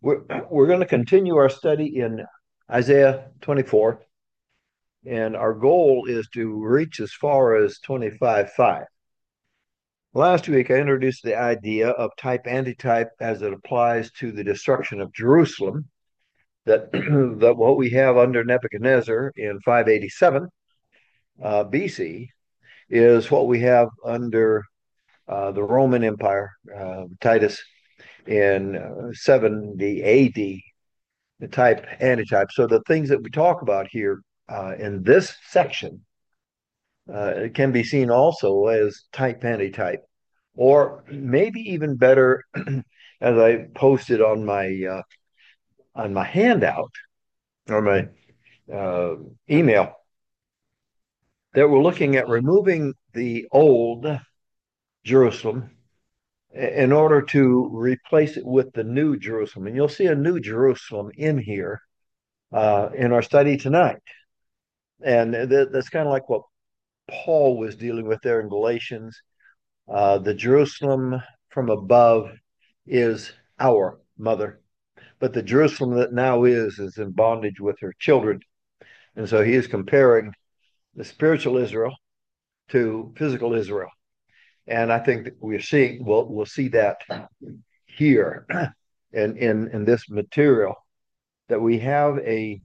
We're going to continue our study in Isaiah 24, and our goal is to reach as far as 25:5. Last week, I introduced the idea of type-antitype as it applies to the destruction of Jerusalem, that, that what we have under Nebuchadnezzar in 587 BC is what we have under the Roman Empire, Titus, in 70 AD, the type antitype. So the things that we talk about here in this section can be seen also as type antitype, or maybe even better, as I posted on my handout or my email, that we're looking at removing the old Jerusalem in order to replace it with the new Jerusalem. And you'll see a new Jerusalem in here in our study tonight. And that's kind of like what Paul was dealing with there in Galatians. The Jerusalem from above is our mother, but the Jerusalem that now is in bondage with her children. And so he is comparing the spiritual Israel to physical Israel. And I think that we'll see that here in this material, that we have a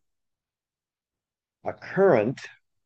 current.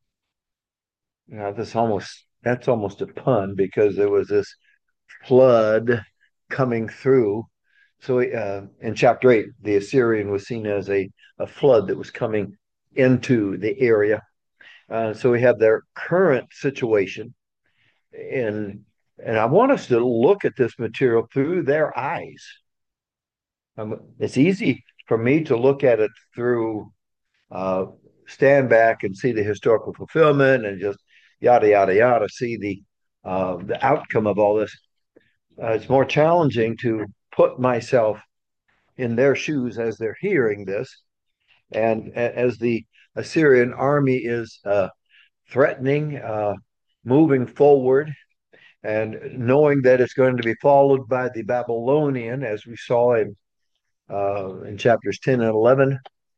That's almost a pun, because there was this flood coming through. So in chapter 8, the Assyrian was seen as a flood that was coming into the area. So we have their current situation, and I want us to look at this material through their eyes. It's easy for me to look at it through, stand back and see the historical fulfillment and just yada yada yada, see the outcome of all this. It's more challenging to put myself in their shoes as they're hearing this, and as the Assyrian army is threatening, moving forward, and knowing that it's going to be followed by the Babylonian, as we saw in chapters 10 and 11.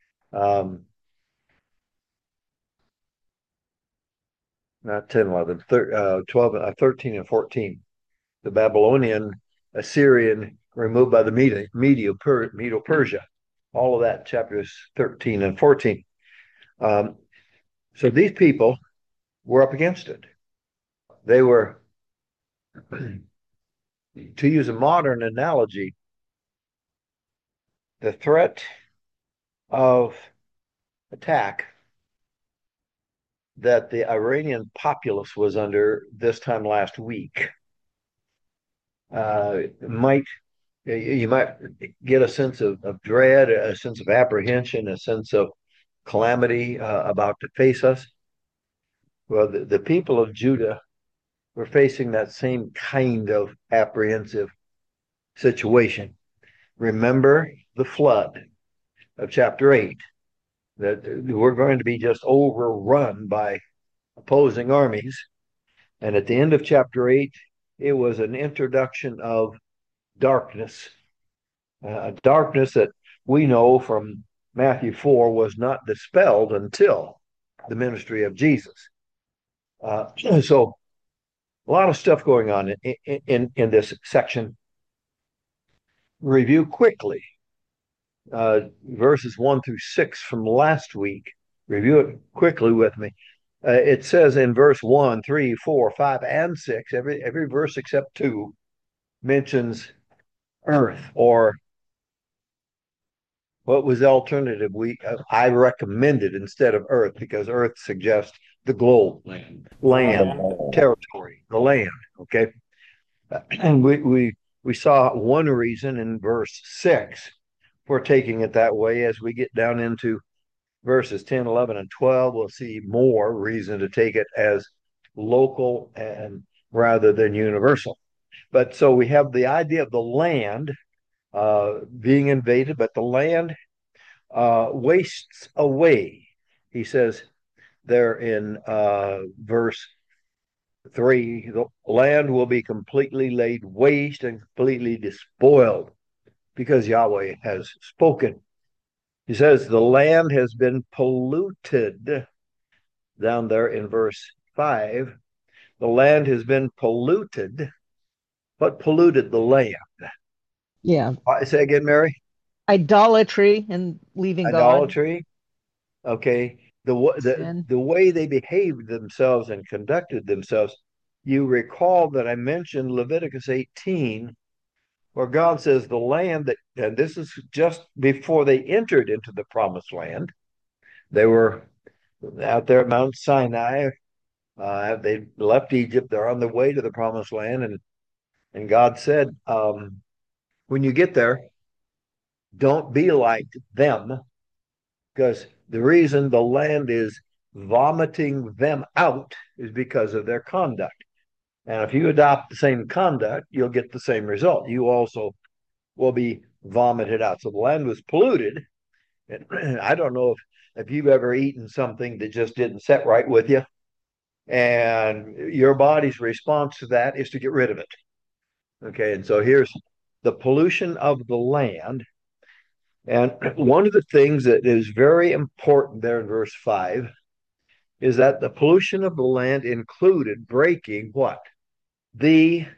Not 10, 11, 12, 13, and 14. The Babylonian, Assyrian, removed by the Medo Persia. All of that, chapters 13 and 14. So these people were up against it. They were, to use a modern analogy, the threat of attack that the Iranian populace was under this time last week might you might get a sense of dread, a sense of apprehension, a sense of calamity about to face us. Well, the people of Judah were facing that same kind of apprehensive situation. Remember the flood of chapter 8, that we're going to be just overrun by opposing armies. And at the end of chapter 8, it was an introduction of darkness, a darkness that we know from Matthew 4 was not dispelled until the ministry of Jesus. So a lot of stuff going on in this section. Review quickly verses 1 through 6 from last week. Review it quickly with me. It says in verse 1, 3, 4, 5, and 6, every verse except 2 mentions earth, or what was the alternative? I recommended instead of earth, because earth suggests the globe, land, territory, the land. Okay, and we saw one reason in verse 6 for taking it that way. As we get down into verses 10, 11, and 12, we'll see more reason to take it as local and rather than universal. But so we have the idea of the land being invaded, but the land wastes away. He says there in verse 3, the land will be completely laid waste and completely despoiled. because Yahweh has spoken. He says the land has been polluted down there in verse 5. The land has been polluted. What polluted the land? Yeah. I say again, Mary? Idolatry and leaving God, Idolatry. Okay. sin. The way they behaved themselves and conducted themselves. You recall that I mentioned Leviticus 18, where God says the land that, and this is just before they entered into the promised land. They were out there at Mount Sinai. They left Egypt. They're on the way to the promised land, and God said, when you get there, don't be like them, because the reason the land is vomiting them out is because of their conduct. And if you adopt the same conduct, you'll get the same result. You also will be vomited out. So the land was polluted. And I don't know if you've ever eaten something that just didn't set right with you. And your body's response to that is to get rid of it. Okay. And so here's the pollution of the land. And one of the things that is very important there in verse 5 is that the pollution of the land included breaking what? The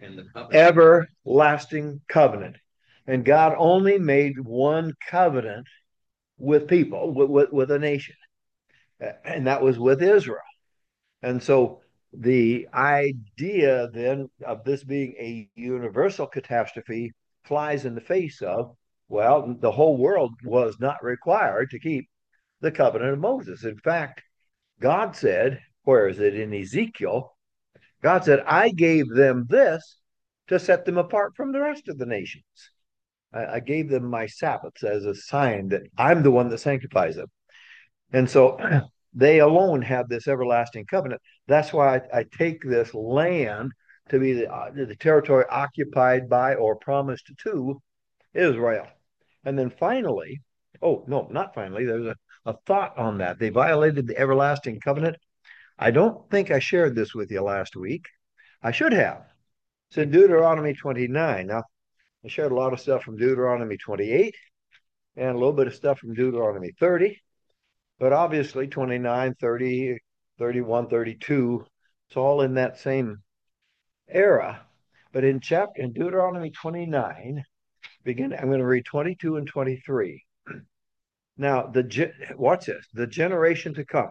everlasting covenant. And God only made one covenant with people, with a nation, and that was with Israel. And so the idea then of this being a universal catastrophe flies in the face of, well, the whole world was not required to keep the covenant of Moses. In fact, God said, where is it in Ezekiel? God said, I gave them this to set them apart from the rest of the nations. I gave them my Sabbaths as a sign that I'm the one that sanctifies them. And so they alone have this everlasting covenant. That's why I take this land to be the territory occupied by or promised to Israel. And then finally, oh, no, not finally, there's a thought on that. They violated the everlasting covenant. I don't think I shared this with you last week. I should have. It's in Deuteronomy 29. Now, I shared a lot of stuff from Deuteronomy 28 and a little bit of stuff from Deuteronomy 30. But obviously 29, 30, 31, 32, it's all in that same era. But in Deuteronomy 29, I'm going to read 22 and 23. Now, watch this, the generation to come.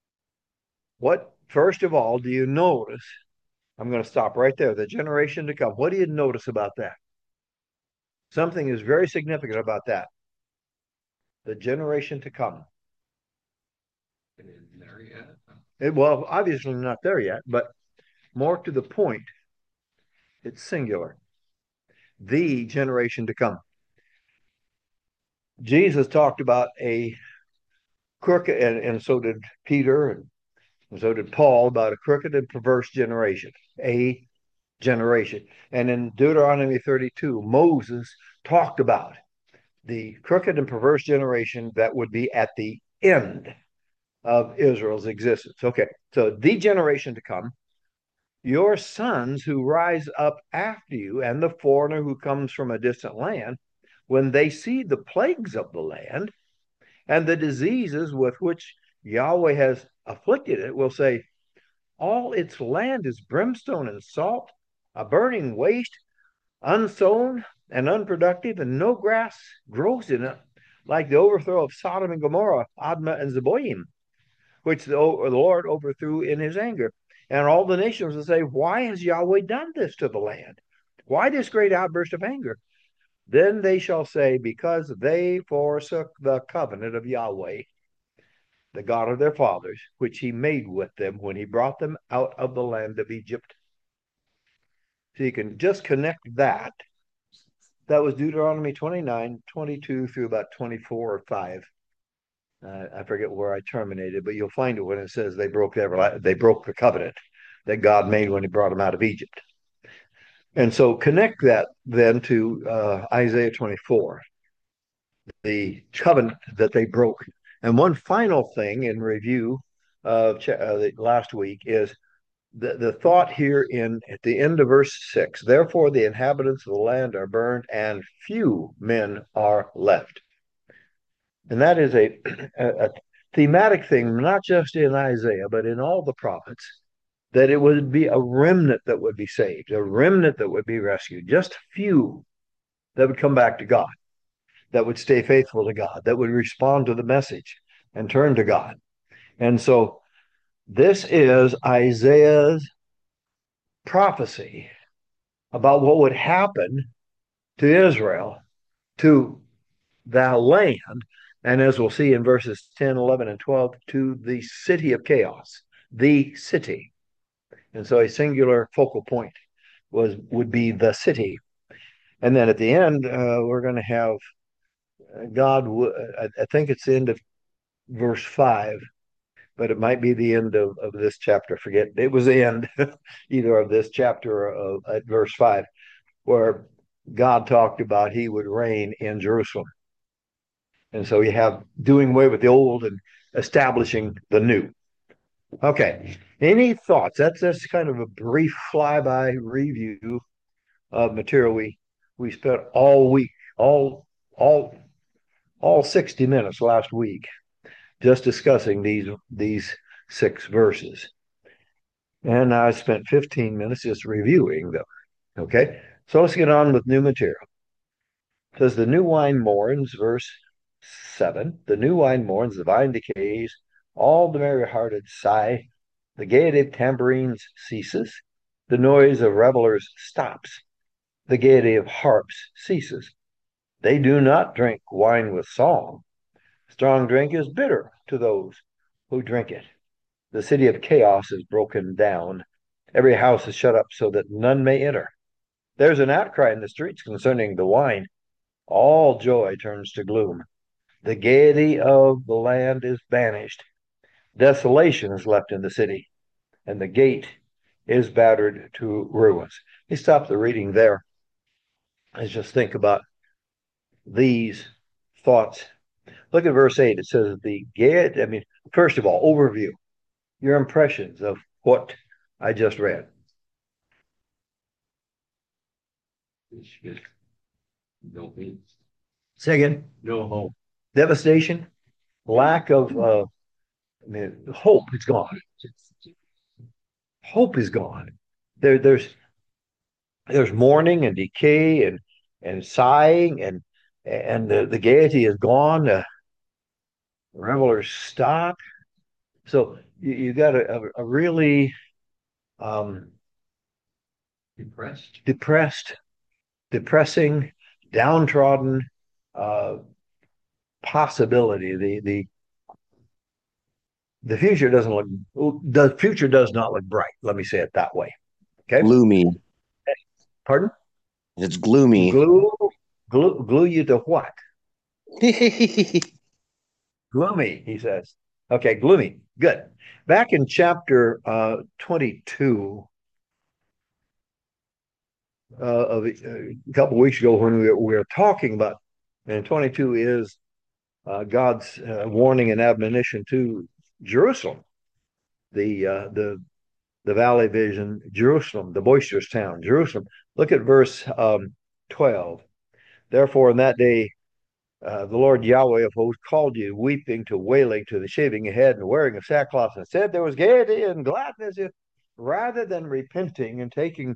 What, first of all, do you notice? I'm going to stop right there. The generation to come. What do you notice about that? Something is very significant about that. The generation to come. Well, obviously not there yet, but more to the point, it's singular. The generation to come. Jesus talked about a crooked, and so did Peter, and so did Paul, about a crooked and perverse generation, a generation. And in Deuteronomy 32, Moses talked about the crooked and perverse generation that would be at the end of Israel's existence. Okay, so the generation to come, your sons who rise up after you, and the foreigner who comes from a distant land, when they see the plagues of the land and the diseases with which Yahweh has afflicted it, will say, all its land is brimstone and salt, a burning waste, unsown and unproductive, and no grass grows in it, like the overthrow of Sodom and Gomorrah, Admah and Zeboim, which the Lord overthrew in his anger. And all the nations will say, why has Yahweh done this to the land? Why this great outburst of anger? Then they shall say, because they forsook the covenant of Yahweh, the God of their fathers, which he made with them when he brought them out of the land of Egypt. So you can just connect that. That was Deuteronomy 29, 22 through about 24 or 5. I forget where I terminated, but you'll find it when it says they broke the covenant that God made when he brought them out of Egypt. And so connect that then to Isaiah 24, the covenant that they broke. And one final thing in review of last week is the thought here in at the end of verse 6, therefore the inhabitants of the land are burned and few men are left. And that is a thematic thing, not just in Isaiah, but in all the prophets, that it would be a remnant that would be saved, a remnant that would be rescued, just few that would come back to God, that would stay faithful to God, that would respond to the message and turn to God. And so this is Isaiah's prophecy about what would happen to Israel, to the land, and as we'll see in verses 10, 11, and 12, to the city of chaos, the city. And so a singular focal point would be the city. And then at the end, we're going to have God, I think it's the end of verse 5, but it might be the end of this chapter. Forget, it was the end either of this chapter or at verse 5, where God talked about he would reign in Jerusalem. And so you have doing away with the old and establishing the new. Okay. Any thoughts? That's kind of a brief flyby review of material we spent all week, all 60 minutes last week just discussing these 6 verses. And I spent 15 minutes just reviewing them. Okay. So let's get on with new material. It says the new wine mourns, verse 7. The new wine mourns, the vine decays, all the merry-hearted sigh, the gaiety of tambourines ceases, the noise of revelers stops, the gaiety of harps ceases. They do not drink wine with song. Strong drink is bitter to those who drink it. The city of chaos is broken down. Every house is shut up so that none may enter. There's an outcry in the streets concerning the wine. All joy turns to gloom. The gaiety of the land is banished. Desolation is left in the city, and the gate is battered to ruins. Let me stop the reading there. Let's just think about these thoughts. Look at verse 8. It says the gaiety, first of all, overview, your impressions of what I just read. No peace. Say again. No hope. Devastation, lack of hope is gone. Hope is gone. There's mourning and decay and sighing and the gaiety is gone. Revelers stop. So you got a really depressing, downtrodden possibility. The future does not look bright. Let me say it that way. Okay. Gloomy. Pardon? It's gloomy. Glue you to what? Gloomy, he says. Okay, gloomy. Good. Back in chapter 22 of a couple of weeks ago, when we were talking about, and 22 is God's warning and admonition to Jerusalem, the valley vision, Jerusalem, the boisterous town, Jerusalem. Look at verse 12. Therefore, in that day, the Lord Yahweh of hosts called you weeping to wailing, to the shaving of head and wearing of sackcloth, and said there was gaiety and gladness, rather than repenting and taking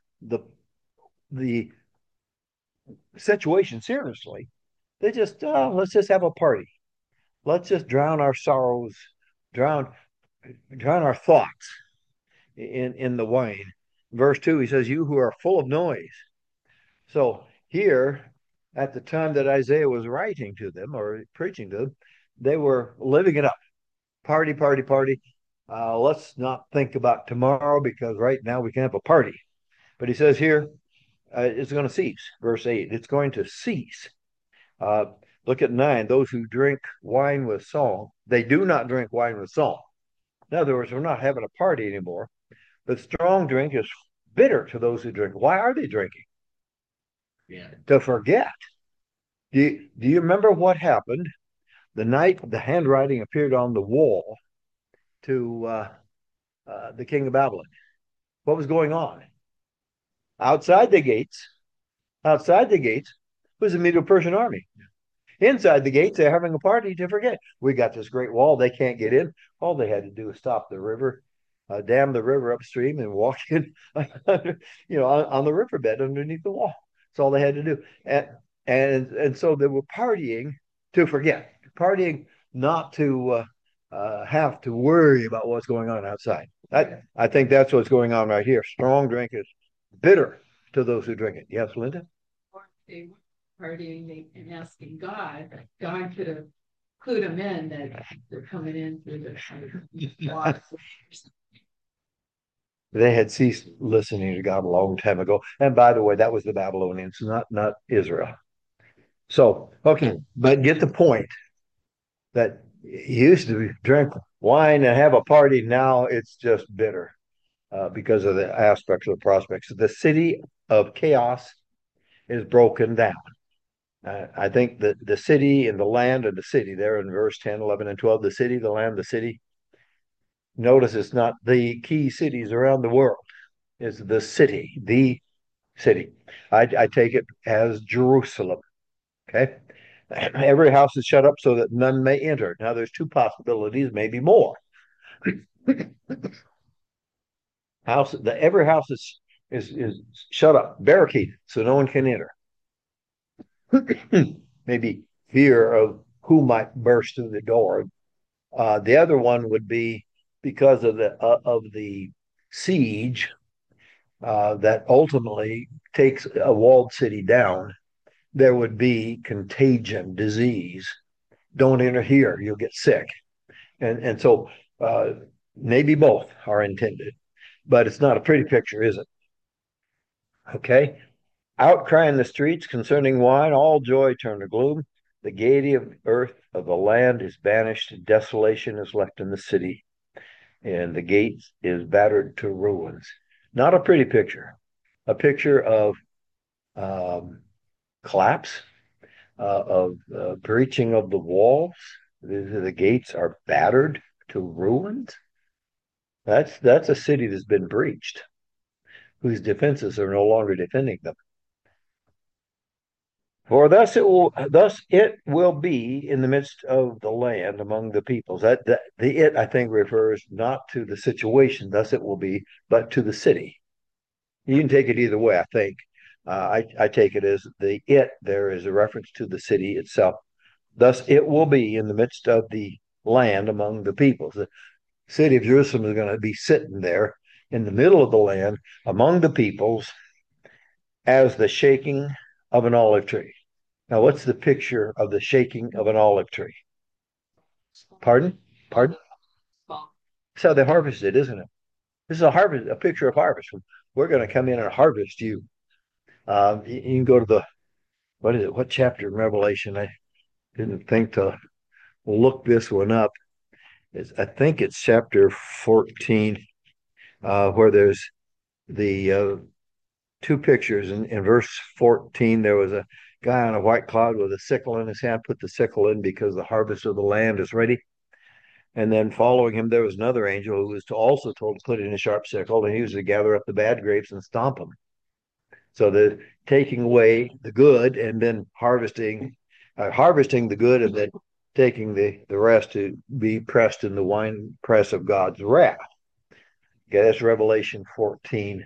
the situation seriously. They just let's just have a party. Let's just drown our sorrows, drown our thoughts in the wine. Verse 2, he says, you who are full of noise. So here, at the time that Isaiah was writing to them or preaching to them, they were living it up. Party, party, party. Let's not think about tomorrow because right now we can have a party. But he says here, it's going to cease. Verse 8, it's going to cease. Look at 9, those who drink wine with song, they do not drink wine with song. In other words, we're not having a party anymore. But strong drink is bitter to those who drink. Why are they drinking? Yeah. To forget. Do you remember what happened the night the handwriting appeared on the wall to the king of Babylon? what was going on? Outside the gates, was the Medo-Persian army. Inside the gates, they're having a party to forget. We got this great wall. They can't get in. All they had to do was stop the river, dam the river upstream, and walk in, on the riverbed underneath the wall. That's all they had to do. And so they were partying to forget, partying not to have to worry about what's going on outside. I think that's what's going on right here. Strong drink is bitter to those who drink it. Yes, Linda? They were partying and asking God could have clued them in that they're coming in through the water. They had ceased listening to God a long time ago. And by the way, that was the Babylonians, not Israel. So, okay, but get the point that you used to drink wine and have a party. Now it's just bitter because of the aspects of the prospects. The city of chaos is broken down. I think that the city and the land of the city there in verse 10, 11, and 12, the city, the land, the city. Notice it's not the key cities around the world. It's the city, the city. I take it as Jerusalem. Okay. Every house is shut up so that none may enter. Now there's two possibilities, maybe more. Every house is shut up, barricaded, so no one can enter. Maybe fear of who might burst through the door. The other one would be because of the siege that ultimately takes a walled city down. There would be contagion, disease. Don't enter here; you'll get sick, and so maybe both are intended, but it's not a pretty picture, is it? Okay. Outcry in the streets concerning wine, all joy turned to gloom. The gaiety of earth of the land is banished, desolation is left in the city, and the gate is battered to ruins. Not a pretty picture. A picture of collapse, of breaching of the walls. The gates are battered to ruins. That's a city that's been breached, whose defenses are no longer defending them. For thus it will be in the midst of the land among the peoples. The it, I think, refers not to the situation, thus it will be, but to the city. You can take it either way, I think. I take it as the it there is a reference to the city itself. Thus it will be in the midst of the land among the peoples. The city of Jerusalem is going to be sitting there in the middle of the land among the peoples as the shaking of an olive tree. Now, what's the picture of the shaking of an olive tree? Pardon? Pardon? That's how they harvest it, isn't it? This is a picture of harvest. We're going to come in and harvest you. You can go to what chapter in Revelation? I didn't think to look this one up. I think it's chapter 14, where there's the two pictures. In verse 14, there was a guy on a white cloud with a sickle in his hand, put the sickle in because the harvest of the land is ready. And then following him, there was another angel who was also told to put in a sharp sickle, and he was to gather up the bad grapes and stomp them. So the taking away the good and then harvesting the good and then taking the rest to be pressed in the wine press of God's wrath. Okay, that's Revelation 14.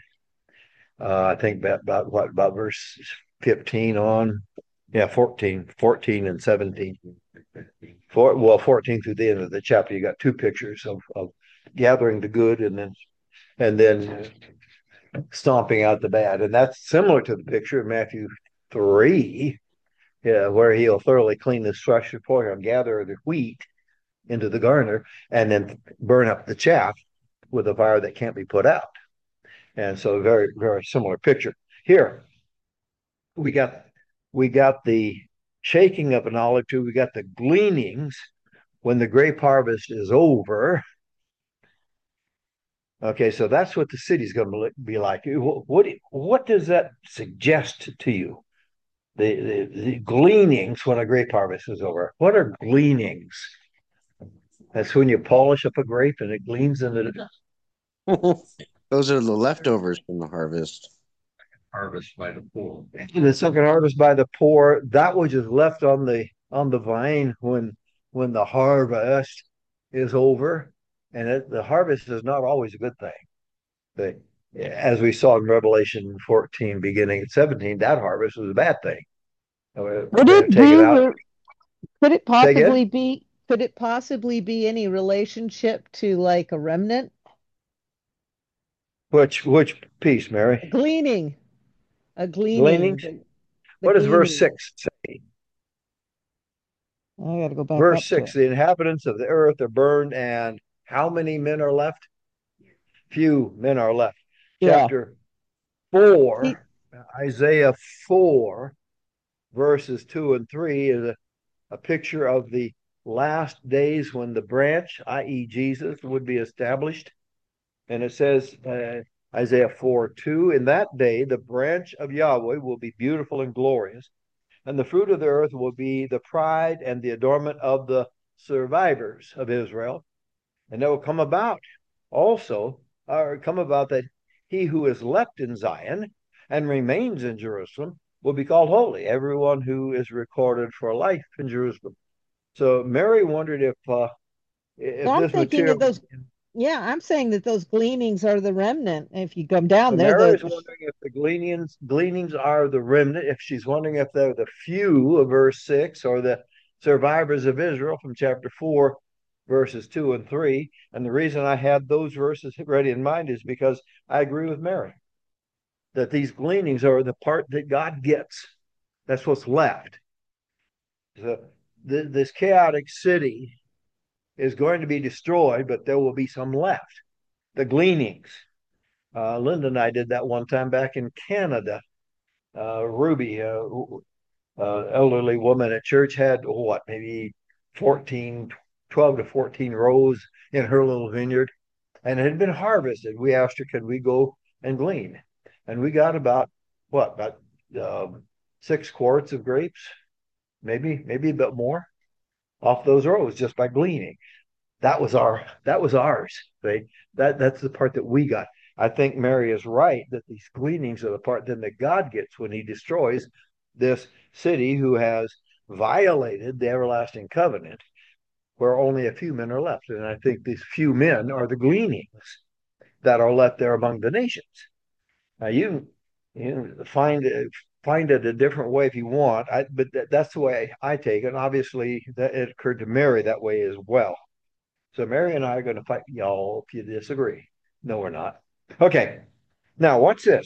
I think about verse 15 on. Yeah, 14 and 17. 14 through the end of the chapter, you got two pictures of gathering the good and then stomping out the bad. And that's similar to the picture of Matthew 3, where he'll thoroughly clean the thresh before him, gather the wheat into the garner, and then burn up the chaff with a fire that can't be put out. And so very, very similar picture. Here, we got the shaking of an olive tree. We got the gleanings when the grape harvest is over. Okay, so that's what the city's going to be like. What does that suggest to you? The gleanings when a grape harvest is over. What are gleanings? That's when you polish up a grape and it gleans into the Those are the leftovers from the harvest. Harvest by the pool. The second harvest by the poor, that was just left on the vine when the harvest is over. And the harvest is not always a good thing. But as we saw in Revelation 14, beginning at 17, that harvest was a bad thing. Would They're it taken be, out. could it Say again? possibly be, could it possibly be any relationship to like a remnant? Which piece, Mary? Gleaning, a gleaning, Gleanings? the What does verse gleaning. 6 say? I got to go back Verse up to 6, it. the inhabitants of the earth are burned, and how many men are left? Few men are left. Yeah. Chapter 4, Isaiah 4, verses 2 and 3 is a picture of the last days when the branch, i.e., Jesus, would be established. And it says, Isaiah 4:2, in that day, the branch of Yahweh will be beautiful and glorious, and the fruit of the earth will be the pride and the adornment of the survivors of Israel. And it will come about also, or come about that he who is left in Zion and remains in Jerusalem will be called holy, everyone who is recorded for life in Jerusalem. So Mary wondered if I'm this thinking material. of those. Yeah, I'm saying that those gleanings are the remnant. If you come down So there, Mary is wondering if the gleanings are the remnant, if she's wondering if they're the few of verse 6 or the survivors of Israel from chapter 4, verses 2 and 3. And the reason I had those verses ready in mind is because I agree with Mary that these gleanings are the part that God gets. That's what's left. So this chaotic city is going to be destroyed, but there will be some left. The gleanings. Linda and I did that one time back in Canada. Ruby, elderly woman at church, had what, maybe 14, 12 to 14 rows in her little vineyard, and it had been harvested. We asked her, could we go and glean? And we got about 6 quarts of grapes, maybe a bit more off those rows just by gleaning. That was ours. That's the part that we got. I think Mary is right that these gleanings are the part then that God gets when he destroys this city who has violated the everlasting covenant, where only a few men are left. And I think these few men are the gleanings that are left there among the nations. Now you find it a different way if you want, but that's the way I take it. And obviously, it occurred to Mary that way as well. So Mary and I are going to fight y'all if you disagree. No, we're not. Okay. Now, watch this.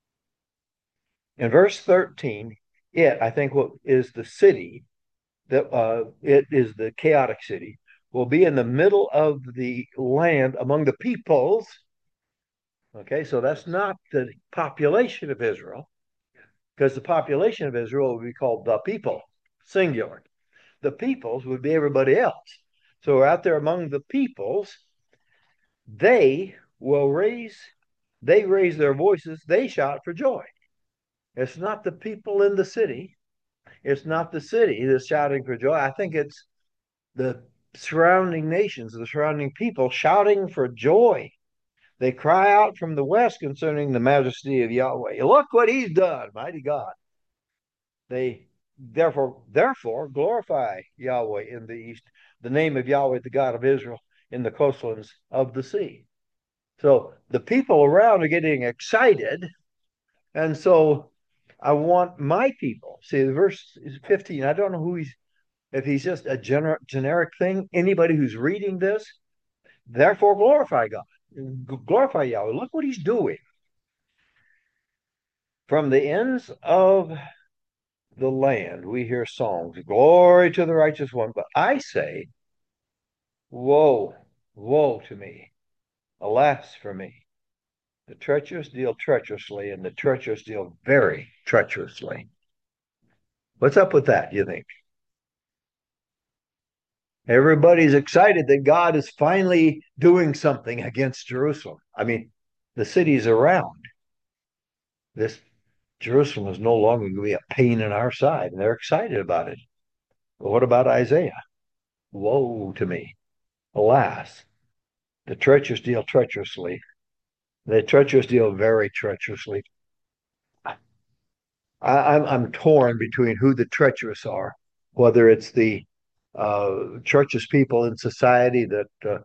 In verse 13, I think, what is the city that it is the chaotic city, will be in the middle of the land among the peoples. Okay, so that's not the population of Israel, because the population of Israel would be called the people, singular. The peoples would be everybody else. So out there among the peoples, they raise their voices, they shout for joy. It's not the people in the city. It's not the city that's shouting for joy. I think it's the surrounding nations, the surrounding people shouting for joy. They cry out from the west concerning the majesty of Yahweh. Look what he's done, mighty God. They therefore glorify Yahweh in the east, the name of Yahweh, the God of Israel, in the coastlands of the sea. So the people around are getting excited. And so I want my people. See, the verse is 15. I don't know if he's just a generic thing. Anybody who's reading this, therefore glorify God. Glorify Yahweh. Look what he's doing. From the ends of the land, we hear songs. Glory to the righteous one. But I say, woe, woe to me. Alas for me. The treacherous deal treacherously, and the treacherous deal very treacherously. What's up with that, you think? Everybody's excited that God is finally doing something against Jerusalem. I mean, the cities around this Jerusalem is no longer going to be a pain in our side, and they're excited about it. But what about Isaiah? Woe to me. Alas, the treacherous deal treacherously, The treacherous deal very treacherously. I'm torn between who the treacherous are, whether it's the treacherous people in society that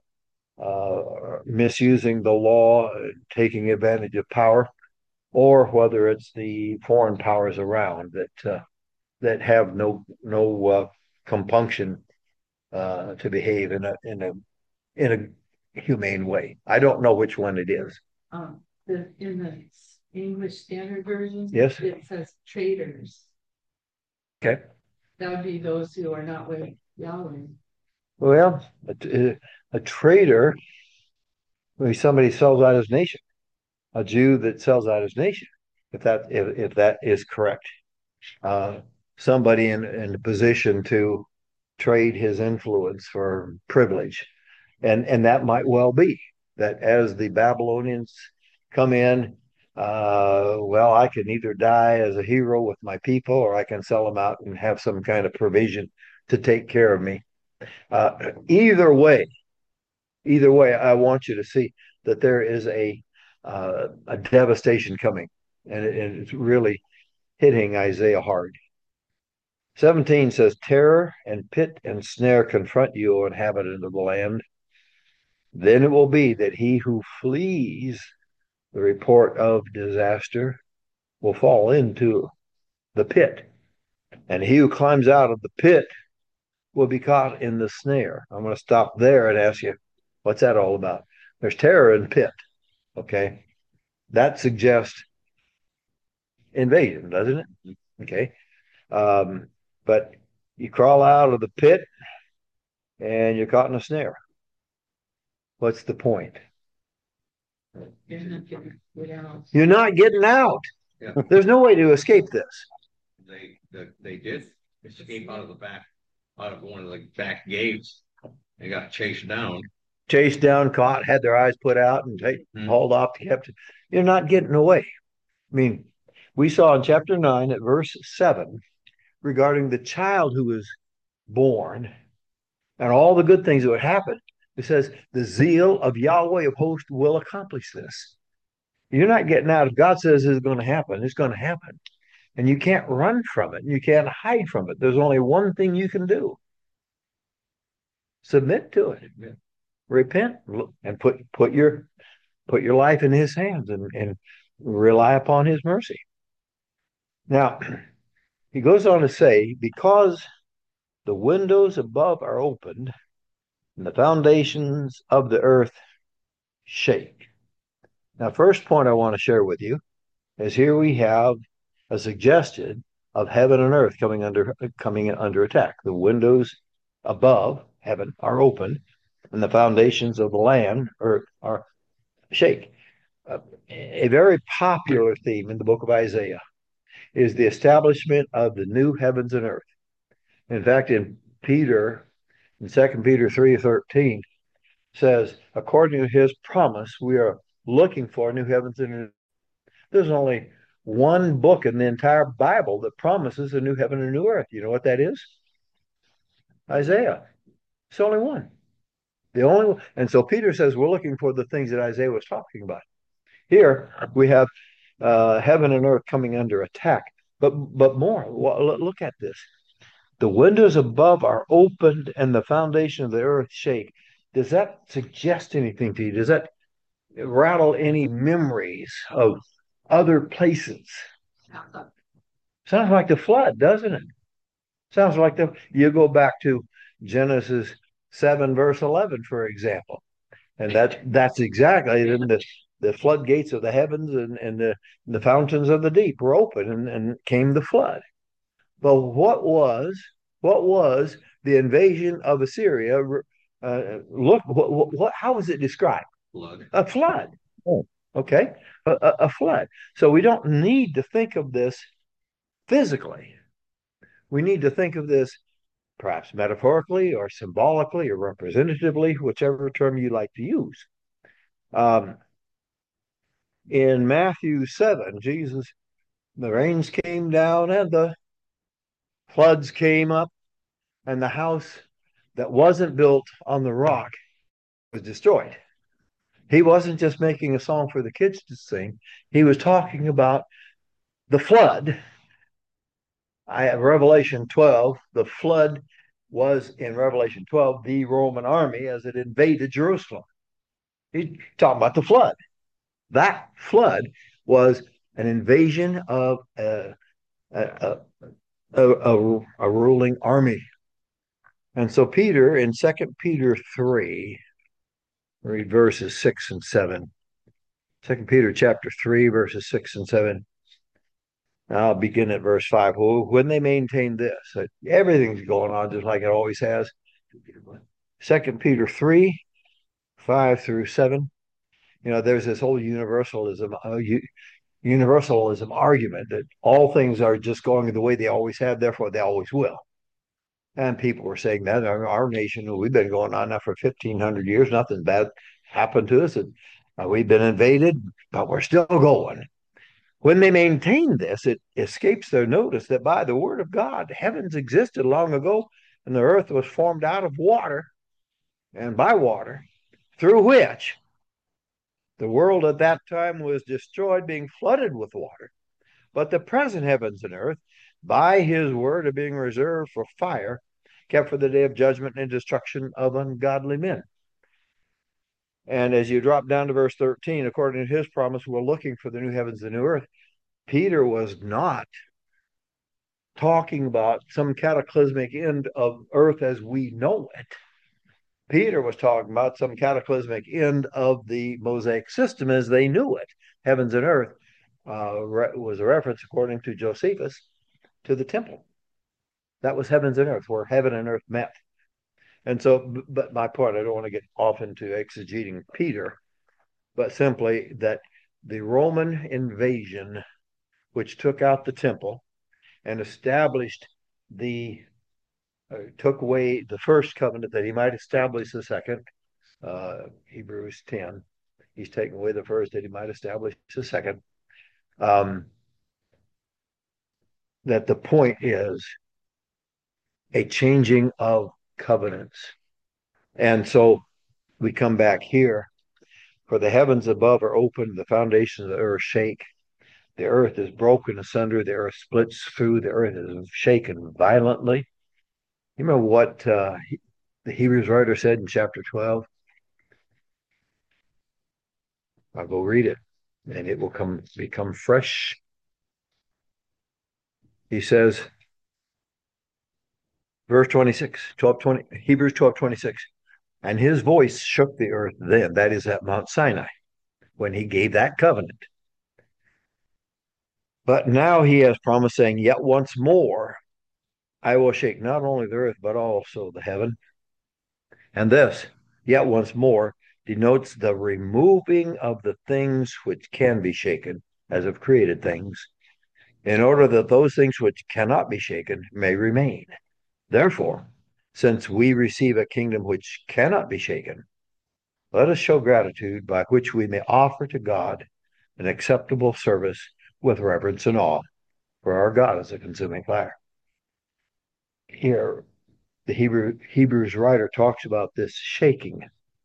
are misusing the law, taking advantage of power, or whether it's the foreign powers around that have no compunction to behave in a humane way. I don't know which one it is. In the English Standard Version, Yes. it says traitors. Okay. That would be those who are not with Yahweh. Well, a traitor, somebody sells out his nation, a Jew that sells out his nation, if that is correct. Somebody in a position to trade his influence for privilege. And that might well be that as the Babylonians come in, well, I can either die as a hero with my people, or I can sell them out and have some kind of provision to take care of me. Either way, I want you to see that there is a devastation coming, and it's really hitting Isaiah hard. 17 says, "Terror and pit and snare confront you, O inhabitant of the land. Then it will be that he who flees the report of disaster will fall into the pit, and he who climbs out of the pit will be caught in the snare." I'm going to stop there and ask you, what's that all about? There's terror in pit, okay? That suggests invasion, doesn't it? Okay. But you crawl out of the pit and you're caught in a snare. What's the point? You're not getting it out. You're not getting out. Yeah. There's no way to escape this. They did escape out of one of the back gates. They got chased down. Chased down, caught, had their eyes put out, and hauled off to captive. You're not getting away. I mean, we saw in chapter 9 at verse 7 regarding the child who was born and all the good things that would happen. It says, the zeal of Yahweh of hosts will accomplish this. You're not getting out. If God says it's going to happen, it's going to happen. And you can't run from it. You can't hide from it. There's only one thing you can do. Submit to it. Yeah. Repent and put your life in his hands and rely upon his mercy. Now, he goes on to say, because the windows above are opened and the foundations of the earth shake. Now, first point I want to share with you is here we have a suggestion of heaven and earth coming under attack. The windows above heaven are open, and the foundations of the land are shake. A very popular theme in the book of Isaiah is the establishment of the new heavens and earth. In fact, in 2 Peter 3:13 says, according to his promise, we are looking for new heavens and earth. There's only one book in the entire Bible that promises a new heaven and a new earth. You know what that is? Isaiah. It's only one. The only one. And so Peter says we're looking for the things that Isaiah was talking about. Here we have heaven and earth coming under attack. But more, look at this. The windows above are opened and the foundation of the earth shake. Does that suggest anything to you? Does that rattle any memories of other places? Sounds like the flood, doesn't it? Sounds like you go back to Genesis 7, verse 11, for example. And that's exactly the floodgates of the heavens and the fountains of the deep were open and came the flood. But what was the invasion of Assyria? Look, how was it described? Flood. A flood. Oh, okay, a flood. So we don't need to think of this physically. We need to think of this perhaps metaphorically or symbolically or representatively, whichever term you like to use. In Matthew 7, the rains came down and the floods came up, and the house that wasn't built on the rock was destroyed. He wasn't just making a song for the kids to sing. He was talking about the flood. Revelation 12, the flood was in Revelation 12, the Roman army as it invaded Jerusalem. He's talking about the flood. That flood was an invasion of a, a ruling army. And so Peter in 2 Peter 3, read verses 6 and 7. 2 Peter chapter 3, verses 6 and 7. I'll begin at verse 5. Well, when they maintain this, everything's going on just like it always has. 2 Peter 3, 5 through 7. There's this whole universalism argument that all things are just going the way they always have, therefore they always will. And people were saying that our nation, we've been going on now for 1,500 years, nothing bad happened to us. And, we've been invaded, but we're still going. When they maintain this, it escapes their notice that by the word of God, heavens existed long ago, and the earth was formed out of water and by water, through which the world at that time was destroyed, being flooded with water. But the present heavens and earth, by his word, are being reserved for fire, kept for the day of judgment and destruction of ungodly men. And as you drop down to verse 13, according to his promise, we're looking for the new heavens and new earth. Peter was not talking about some cataclysmic end of earth as we know it. Peter was talking about some cataclysmic end of the Mosaic system as they knew it. Heavens and earth was a reference, according to Josephus, to the temple. That was heavens and earth, where heaven and earth met. And so, but my point, I don't want to get off into exegeting Peter, but simply that the Roman invasion, which took out the temple and established took away the first covenant that he might establish the second, Hebrews 10. He's taken away the first that he might establish the second. That the point is a changing of covenants. And so we come back here. For the heavens above are open, the foundations of the earth shake. The earth is broken asunder, the earth splits through, the earth is shaken violently. You remember what the Hebrews writer said in chapter 12? I'll go read it, and it will become fresh. He says, verse 26, Hebrews 12:26. And his voice shook the earth then, that is at Mount Sinai, when he gave that covenant. But now he has promised, saying, yet once more I will shake not only the earth, but also the heaven. And this, yet once more, denotes the removing of the things which can be shaken, as of created things, in order that those things which cannot be shaken may remain. Therefore, since we receive a kingdom which cannot be shaken, let us show gratitude by which we may offer to God an acceptable service with reverence and awe, for our God is a consuming fire. Here, the Hebrews writer talks about this shaking.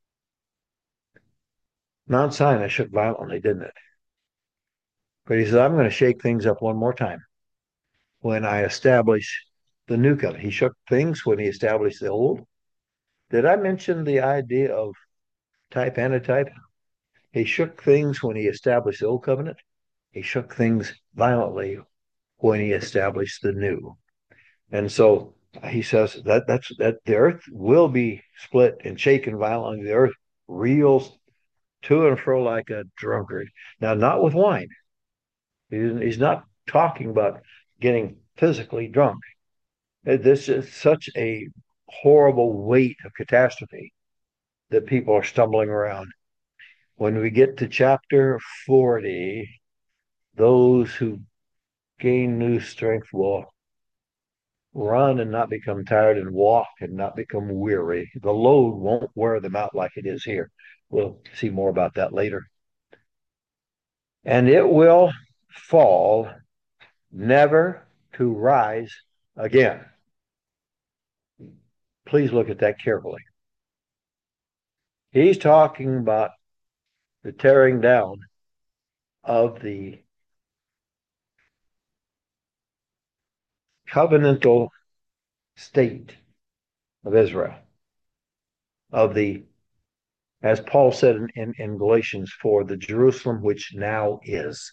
Mount Sinai shook violently, didn't it? But he says, I'm going to shake things up one more time when I establish the new covenant. He shook things when he established the old. Did I mention the idea of type antitype? He shook things when he established the old covenant. He shook things violently when he established the new. And so he says that the earth will be split and shaken violently. The earth reels to and fro like a drunkard. Now, not with wine. He's not talking about getting physically drunk. This is such a horrible weight of catastrophe that people are stumbling around. When we get to chapter 40, those who gain new strength will run and not become tired, and walk and not become weary. The load won't wear them out like it is here. We'll see more about that later. And it will fall, never to rise again. Please look at that carefully. He's talking about the tearing down of the covenantal state of Israel, of the, as Paul said in Galatians 4, the Jerusalem which now is.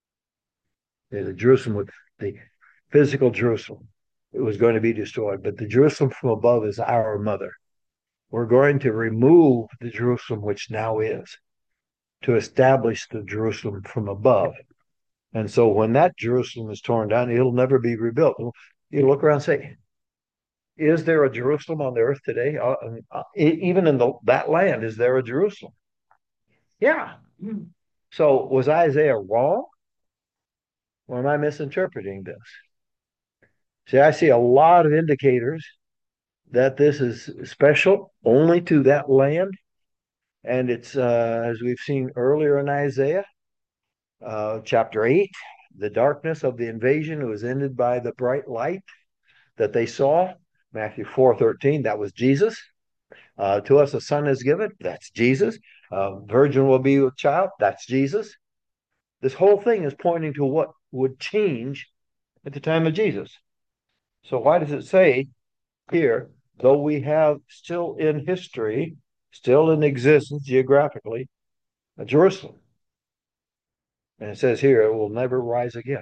The Jerusalem with the physical Jerusalem. It was going to be destroyed, but the Jerusalem from above is our mother. We're going to remove the Jerusalem which now is to establish the Jerusalem from above. And so when that Jerusalem is torn down, it'll never be rebuilt. You look around and say, is there a Jerusalem on the earth today? Even in that land, is there a Jerusalem? Yeah. So was Isaiah wrong? Or am I misinterpreting this? See, I see a lot of indicators that this is special only to that land. And it's, as we've seen earlier in Isaiah, chapter 8, the darkness of the invasion was ended by the bright light that they saw. Matthew 4:13, that was Jesus. To us a son is given, that's Jesus. Virgin will be with child, that's Jesus. This whole thing is pointing to what would change at the time of Jesus. So why does it say here, though we have still in history, still in existence geographically, a Jerusalem? And it says here, it will never rise again.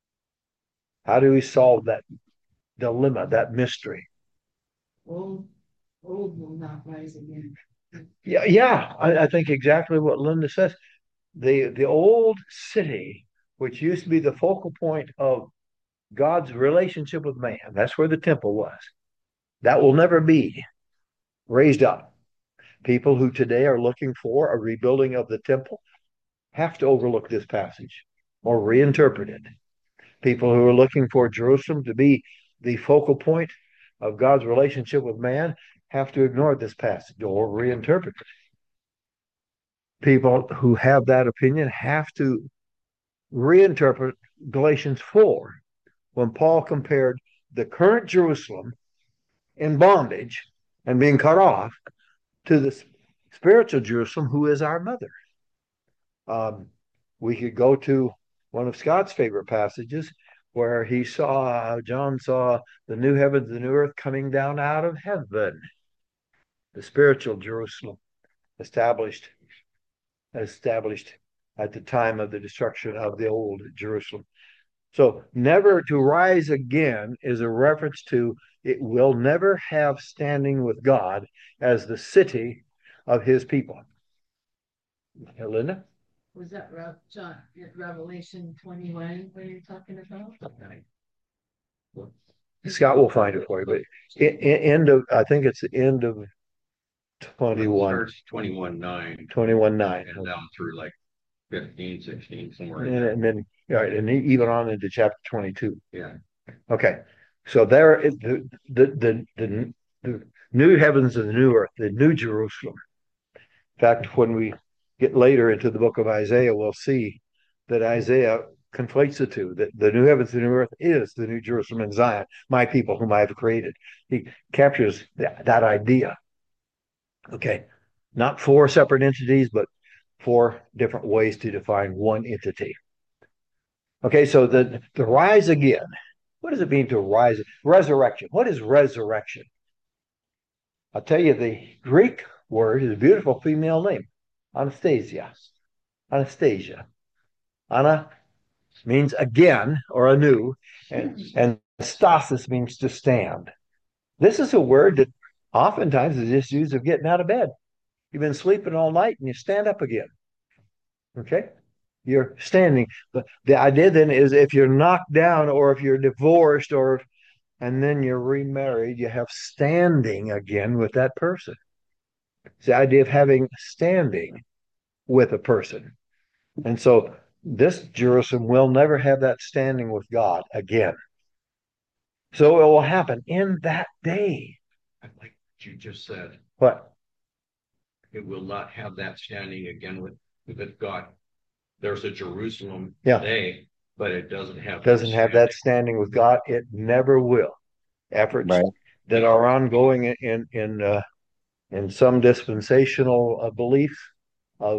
How do we solve that dilemma, that mystery? Old will not rise again. Yeah, I think exactly what Linda says. The old city, which used to be the focal point of God's relationship with man, that's where the temple was. That will never be raised up. People who today are looking for a rebuilding of the temple have to overlook this passage or reinterpret it. People who are looking for Jerusalem to be the focal point of God's relationship with man have to ignore this passage or reinterpret it. People who have that opinion have to reinterpret Galatians 4 when Paul compared the current Jerusalem in bondage and being cut off to the spiritual Jerusalem who is our mother. We could go to one of Scott's favorite passages where John saw the new heavens and the new earth coming down out of heaven, the spiritual Jerusalem established at the time of the destruction of the old Jerusalem. So never to rise again is a reference to it will never have standing with God as the city of his people. Linda? Was that John Revelation 21 what you're talking about? Scott will find it for you, but I think it's the end of 21. 21:9. 21:9. And down through like 15, 16, somewhere. And then and even on into chapter 22. Yeah. Okay. So there is the new heavens and the new earth, the new Jerusalem. In fact, when we get later into the book of Isaiah, we'll see that Isaiah conflates the two, that the new heavens and the new earth is the new Jerusalem and Zion, my people whom I have created. He captures that idea. Okay. Not four separate entities, but four different ways to define one entity. Okay, so the rise again. What does it mean to rise? Resurrection. What is resurrection? I'll tell you, the Greek word is a beautiful female name, Anastasia. Anastasia. Ana means again or anew, and stasis means to stand. This is a word that oftentimes is just used of getting out of bed. You've been sleeping all night and you stand up again. Okay? You're standing. The idea then is if you're knocked down or if you're divorced and then you're remarried, you have standing again with that person. It's the idea of having standing with a person. And so this Jerusalem will never have that standing with God again. So it will happen in that day. Like what you just said. What? It will not have that standing again with God. There's a Jerusalem Yeah. today, but it doesn't have that standing with God. It never will. Efforts Right. that are ongoing in some dispensational beliefs of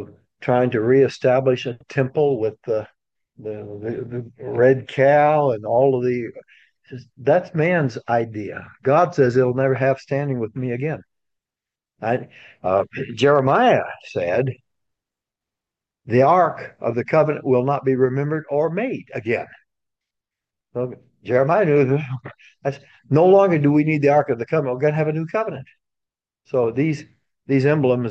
trying to reestablish a temple with the red cow and all of the. That's man's idea. God says it'll never have standing with me again. I, Jeremiah said, the ark of the covenant will not be remembered or made again. So Jeremiah knew that's no longer do we need the ark of the covenant. We're going to have a new covenant. So these emblems,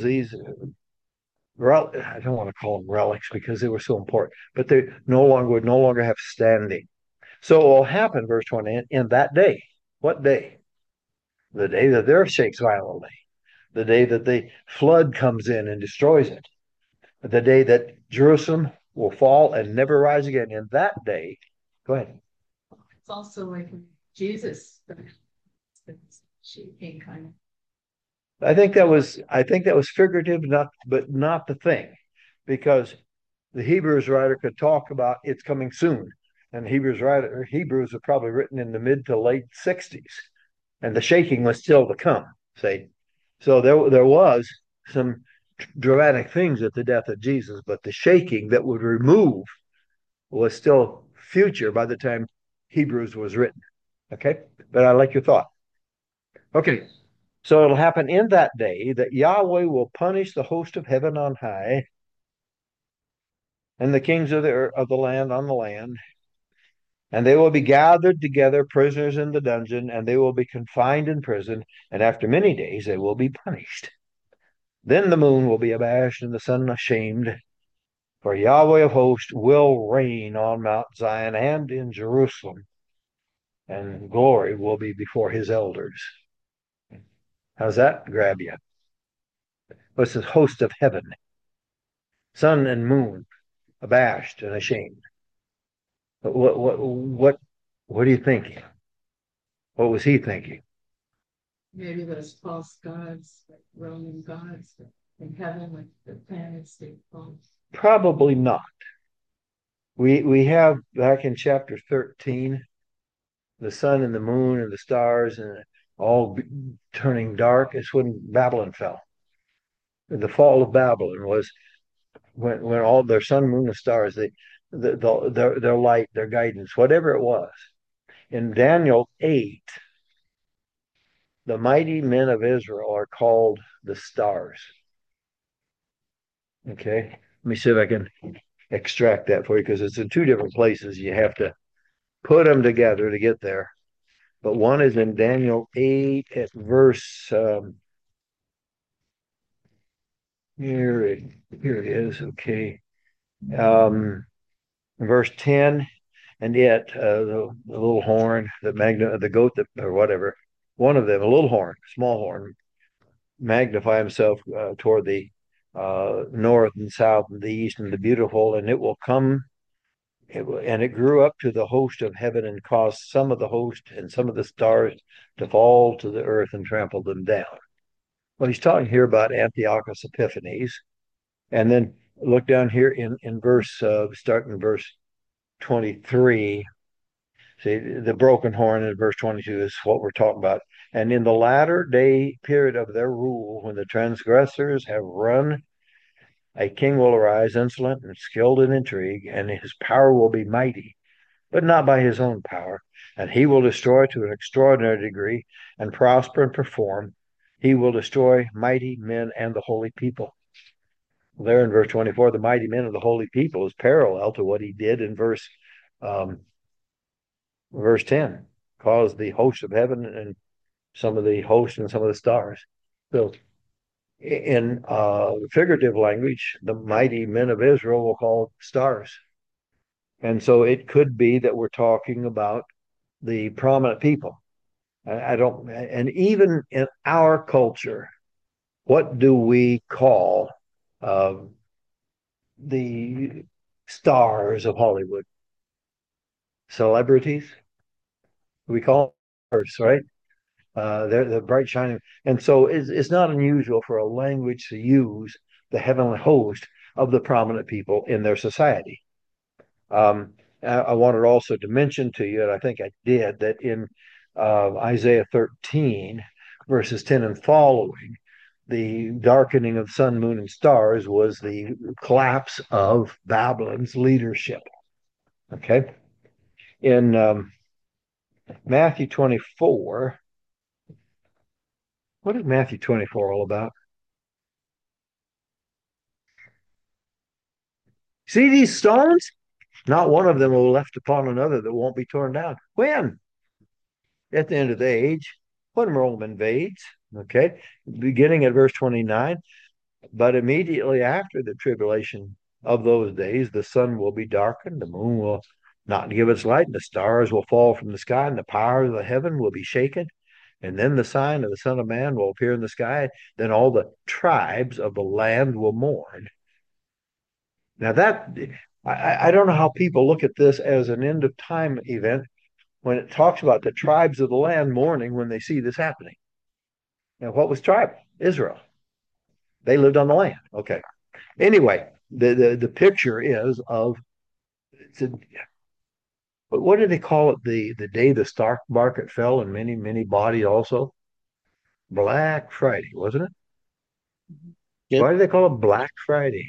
I don't want to call them relics because they were so important, but they would no longer have standing. So it will happen, verse 20, in that day. What day? The day that the earth shakes violently, the day that the flood comes in and destroys it, the day that Jerusalem will fall and never rise again. In that day, go ahead. It's also like Jesus, shaking kind of. I think that was figurative, but not the thing, because the Hebrews writer could talk about it's coming soon, and Hebrews are probably written in the mid to late 60s, and the shaking was still to come. Say, so there was some dramatic things at the death of Jesus, but the shaking that would remove was still future by the time Hebrews was written. Okay, but I like your thought. Okay, so it'll happen in that day that Yahweh will punish the host of heaven on high and the kings of the land on the land, and they will be gathered together, prisoners in the dungeon, and they will be confined in prison, and after many days they will be punished. Then the moon will be abashed and the sun ashamed, for Yahweh of hosts will reign on Mount Zion and in Jerusalem, and glory will be before his elders. How's that grab you? What's the host of heaven? Sun and moon abashed and ashamed. What are you thinking? What was he thinking? Maybe those false gods, like Roman gods in heaven, like the planets they false. Probably not. We have back in chapter 13, the sun and the moon and the stars and all turning dark. It's when Babylon fell. The fall of Babylon was when all their sun, moon, and stars, their light, their guidance, whatever it was. In Daniel 8, the mighty men of Israel are called the stars. Okay, let me see if I can extract that for you because it's in two different places. You have to put them together to get there. But one is in Daniel 8 at verse, here it is, okay. Verse 10, and yet the little horn, the goat or whatever, one of them, a little horn, small horn, magnify himself toward the north and south and the east and the beautiful, and it will come. And it grew up to the host of heaven and caused some of the host and some of the stars to fall to the earth and trample them down. Well, he's talking here about Antiochus Epiphanes. And then look down here in verse, starting in verse 23. See, the broken horn in verse 22 is what we're talking about. And in the latter day period of their rule, when the transgressors have run, a king will arise, insolent and skilled in intrigue, and his power will be mighty, but not by his own power. And he will destroy to an extraordinary degree and prosper and perform. He will destroy mighty men and the holy people. There in verse 24, the mighty men of the holy people is parallel to what he did in verse 10, caused the host of heaven and some of the hosts and some of the stars. So in figurative language, the mighty men of Israel will call stars. And so it could be that we're talking about the prominent people. I don't, and even in our culture, what do we call the stars of Hollywood? Celebrities? We call them stars, right? They're bright shining, and so it's not unusual for a language to use the heavenly host of the prominent people in their society. I wanted also to mention to you, and I think I did, that in Isaiah 13, verses 10 and following, the darkening of sun, moon, and stars was the collapse of Babylon's leadership. Okay. In Matthew 24, what is Matthew 24 all about? See these stones? Not one of them will be left upon another that won't be torn down. When? At the end of the age, when Rome invades. Okay. Beginning at verse 29. But immediately after the tribulation of those days, the sun will be darkened, the moon will not give its light, and the stars will fall from the sky, and the power of the heaven will be shaken. And then the sign of the Son of Man will appear in the sky. Then all the tribes of the land will mourn. Now I don't know how people look at this as an end of time event when it talks about the tribes of the land mourning when they see this happening. Now, what was tribe? Israel. They lived on the land. Okay. Anyway, the picture is of what did they call it? The day the stock market fell and many bodied also? Black Friday, wasn't it? Yep. Why do they call it Black Friday?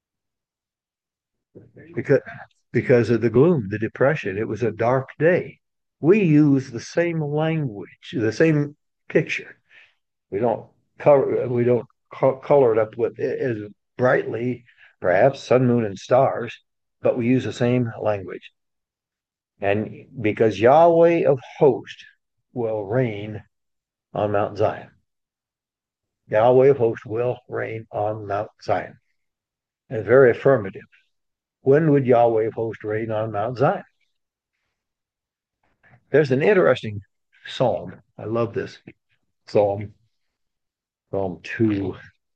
Because of the gloom, the depression. It was a dark day. We use the same language, the same picture. We don't color it up with as brightly, perhaps sun, moon, and stars, but we use the same language. And because Yahweh of hosts will reign on Mount Zion. Yahweh of hosts will reign on Mount Zion. And it's very affirmative. When would Yahweh of hosts reign on Mount Zion? There's an interesting psalm. I love this psalm. Psalm 2.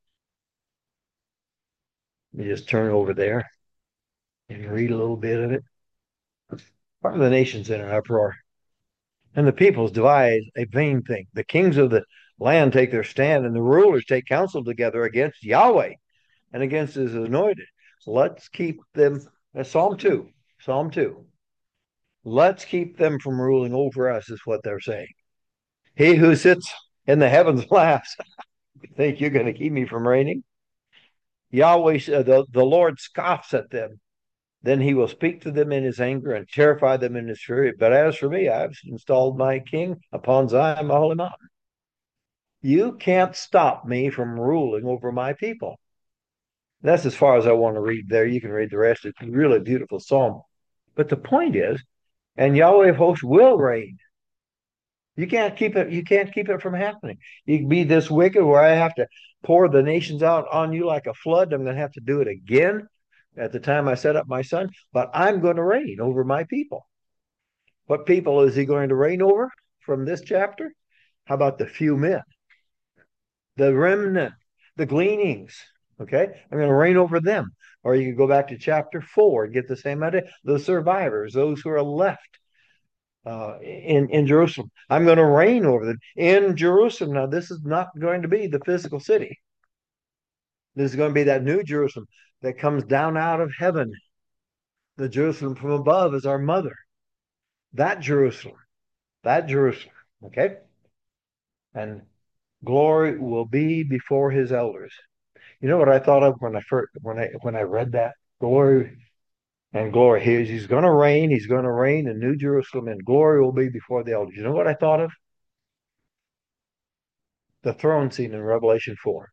Let me just turn over there and read a little bit of it. Part of the nations in an uproar, and the peoples devise a vain thing. The kings of the land take their stand, and the rulers take counsel together against Yahweh and against his anointed. Let's keep them. Psalm 2. Psalm 2. Let's keep them from ruling over us, is what they're saying. He who sits in the heavens laughs. You think you're going to keep me from reigning? Yahweh, the Lord scoffs at them. Then he will speak to them in his anger and terrify them in his fury. But as for me, I've installed my king upon Zion, my holy mountain. You can't stop me from ruling over my people. That's as far as I want to read there. You can read the rest. It's a really beautiful psalm. But the point is, and Yahweh of hosts will reign. You can't keep it. You can't keep it from happening. You can be this wicked where I have to pour the nations out on you like a flood. I'm going to have to do it again at the time I set up my son. But I'm going to reign over my people. What people is he going to reign over from this chapter? How about the few men, the remnant, the gleanings? Okay, I'm going to reign over them. Or you can go back to chapter 4 and get the same idea. The survivors, those who are left in Jerusalem. I'm going to reign over them in Jerusalem. Now, this is not going to be the physical city. This is going to be that new Jerusalem that comes down out of heaven. The Jerusalem from above is our mother. That Jerusalem. Okay? And glory will be before his elders. You know what I thought of when I read that? Glory and glory. He's going to reign. He's going to reign in New Jerusalem, and glory will be before the elders. You know what I thought of? The throne scene in Revelation 4,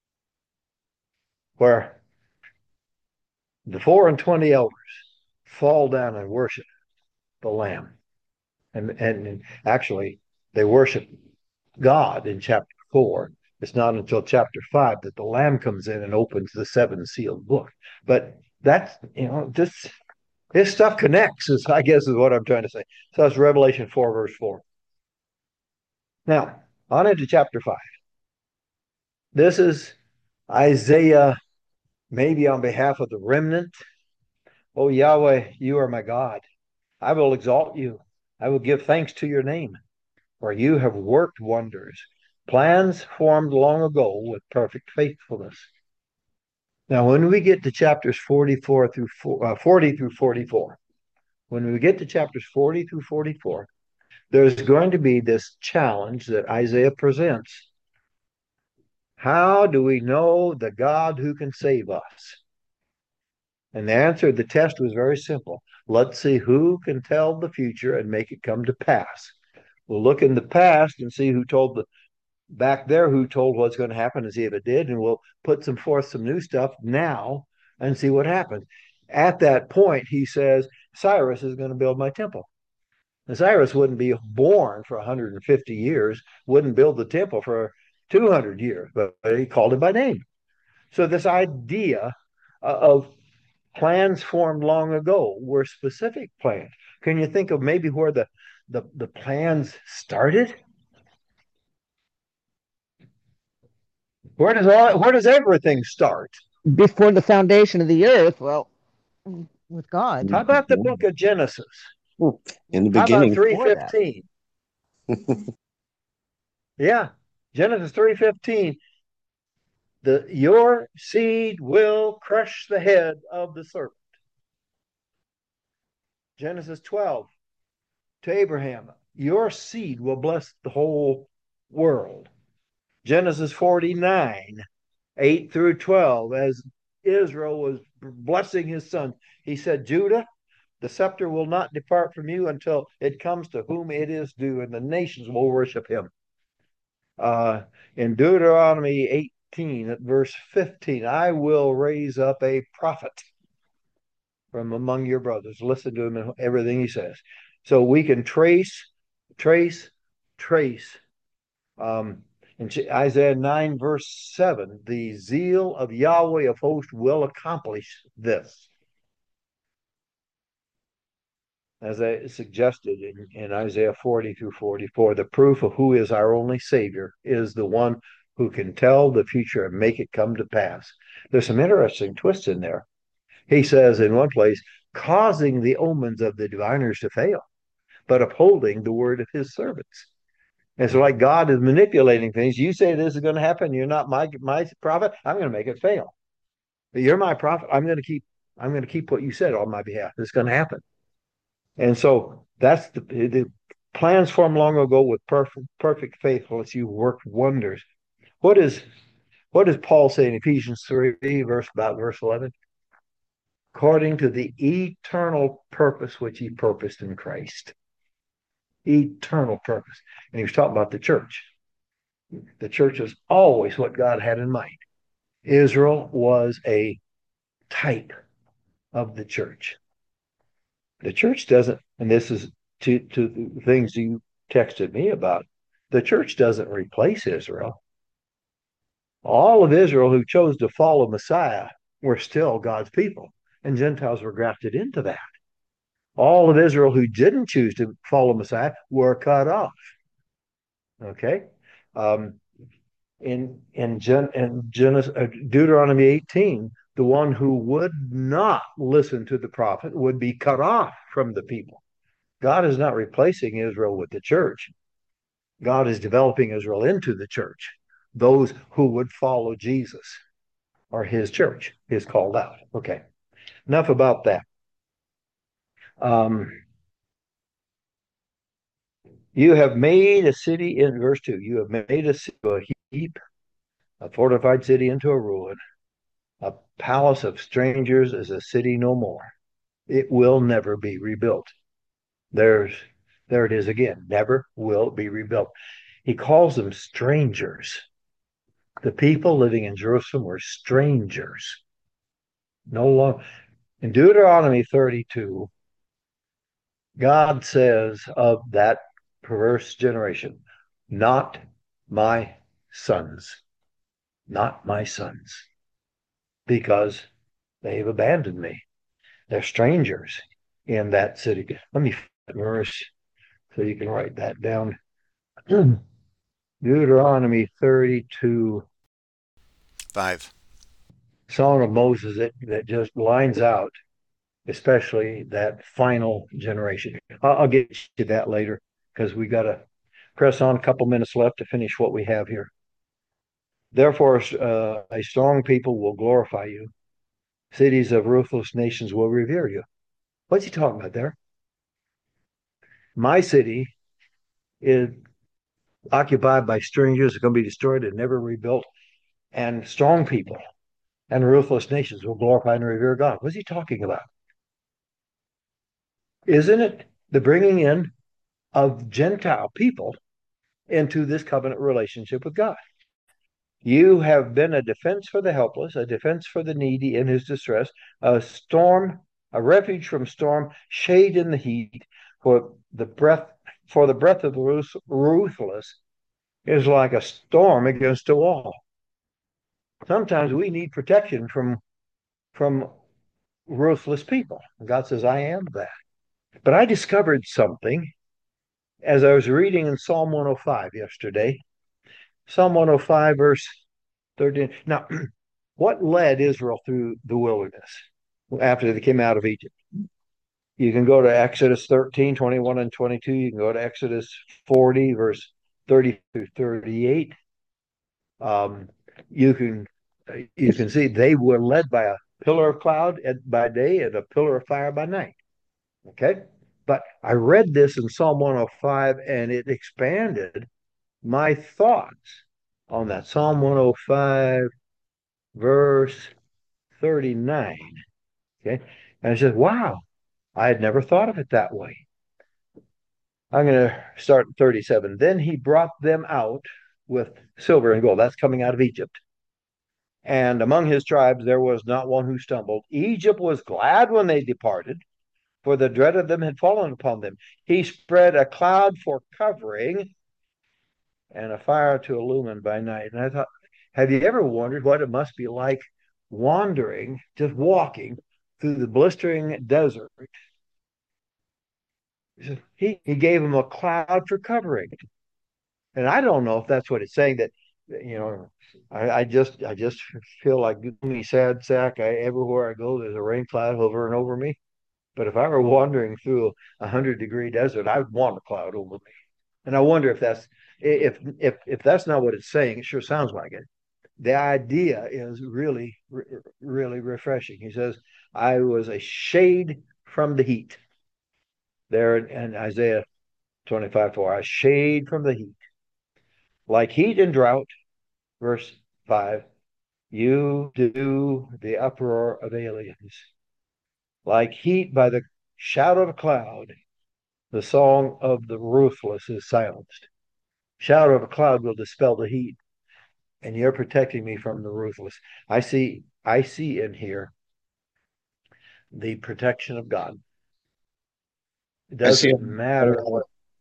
where the 24 elders fall down and worship the Lamb. And actually, they worship God in chapter 4. It's not until chapter 5 that the Lamb comes in and opens the 7 sealed book. But that's, this stuff connects, I guess is what I'm trying to say. So that's Revelation 4, verse 4. Now, on into chapter 5. This is Isaiah, maybe on behalf of the remnant. Oh, Yahweh, you are my God. I will exalt you. I will give thanks to your name, for you have worked wonders, plans formed long ago with perfect faithfulness. Now, when we get to chapters 40 through 44, when we get to chapters 40 through 44, there's going to be this challenge that Isaiah presents. How do we know the God who can save us? And the answer to the test was very simple. Let's see who can tell the future and make it come to pass. We'll look in the past and see who told the back there who told what's going to happen and see if it did, and we'll put some new stuff now and see what happens. At that point, he says, Cyrus is going to build my temple. And Cyrus wouldn't be born for 150 years, wouldn't build the temple for 200 years, but he called it by name. So this idea of plans formed long ago were specific plans. Can you think of maybe where the plans started? Where does everything start? Before the foundation of the earth, well, with God. How about the book of Genesis? In the How about beginning. 3:15? Yeah, Genesis 3:15. Your seed will crush the head of the serpent. Genesis 12 to Abraham, your seed will bless the whole world. Genesis 49, 8 through 12, as Israel was blessing his son, he said, Judah, the scepter will not depart from you until it comes to whom it is due, and the nations will worship him. In Deuteronomy 18, at verse 15, I will raise up a prophet from among your brothers. Listen to him and everything he says. So we can trace. In Isaiah 9, verse 7, the zeal of Yahweh of hosts will accomplish this. As I suggested in Isaiah 40 through 44, the proof of who is our only Savior is the one who can tell the future and make it come to pass. There's some interesting twists in there. He says in one place, causing the omens of the diviners to fail, but upholding the word of his servants. And so, like God is manipulating things. You say this is going to happen. You're not my prophet. I'm going to make it fail. But you're my prophet. I'm going to keep what you said on my behalf. It's going to happen. And so that's the plans formed long ago with perfect faithfulness. You worked wonders. What does Paul say in Ephesians 3, verse 11? According to the eternal purpose which he purposed in Christ. Eternal purpose. And he was talking about the church. The church is always what God had in mind. Israel was a type of the church. The church doesn't, and this is to the things you texted me about, the church doesn't replace Israel. All of Israel who chose to follow Messiah were still God's people, and Gentiles were grafted into that. All of Israel who didn't choose to follow Messiah were cut off. Okay? In Genesis, Deuteronomy 18, the one who would not listen to the prophet would be cut off from the people. God is not replacing Israel with the church. God is developing Israel into the church. Those who would follow Jesus are his church, his called out. Okay, enough about that. You have made a city, in verse 2, you have made a city a heap, a fortified city into a ruin. A palace of strangers is a city no more. It will never be rebuilt. There it is again. Never will be rebuilt. He calls them strangers. The people living in Jerusalem were strangers. No longer. In Deuteronomy 32, God says of that perverse generation, not my sons, not my sons, because they've abandoned me. They're strangers in that city. Let me verse so you can write that down. Deuteronomy 32, 5. Song of Moses that just lines out, especially that final generation. I'll get to that later because we got to press on a couple minutes left to finish what we have here. Therefore, a strong people will glorify you. Cities of ruthless nations will revere you. What's he talking about there? My city is occupied by strangers. It's going to be destroyed and never rebuilt. and strong people and ruthless nations will glorify and revere God. What's he talking about? Isn't it the bringing in of Gentile people into this covenant relationship with God? You have been a defense for the helpless, a defense for the needy in his distress, a storm, a refuge from storm, shade in the heat, for the breath of the ruthless is like a storm against a wall. Sometimes we need protection from ruthless people. God says, I am that. But I discovered something as I was reading in Psalm 105 yesterday. Psalm 105, verse 13. Now, what led Israel through the wilderness after they came out of Egypt? You can go to Exodus 13, 21 and 22. You can go to Exodus 40, verse 30 through 38. You can see they were led by a pillar of cloud by day and a pillar of fire by night. Okay. But I read this in Psalm 105 and it expanded my thoughts on that. Psalm 105, verse 39. Okay. And I said, wow, I had never thought of it that way. I'm going to start at 37. Then he brought them out with silver and gold. That's coming out of Egypt. And among his tribes there was not one who stumbled. Egypt was glad when they departed, for the dread of them had fallen upon them. He spread a cloud for covering and a fire to illumine by night. And I thought, have you ever wondered what it must be like wandering, just walking through the blistering desert? He gave them a cloud for covering. And I don't know if that's what it's saying, that I just feel like gloomy, sad sack. Everywhere I go, there's a rain cloud over and over me. But if I were wandering through 100-degree desert, I would want a cloud over me. And I wonder if that's not what it's saying. It sure sounds like it. The idea is really, really refreshing. He says, "I was a shade from the heat." There in Isaiah 25:4, a shade from the heat, like heat and drought. Verse 5, you do the uproar of aliens. Like heat by the shadow of a cloud, the song of the ruthless is silenced. Shadow of a cloud will dispel the heat, and you're protecting me from the ruthless. I see in here the protection of God. It I see. doesn't matter what.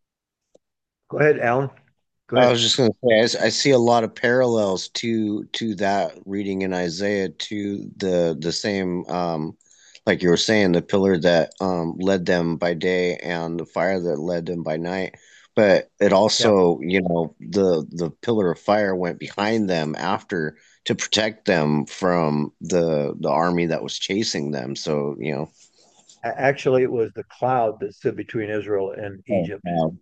Go ahead, Alan. Go I ahead. was just going to say, I see a lot of parallels to that reading in Isaiah, to the same, like you were saying, the pillar that led them by day and the fire that led them by night. But it Yeah. also, the pillar of fire went behind them after to protect them from the army that was chasing them. So, Actually, it was the cloud that stood between Israel and oh, Egypt. wow.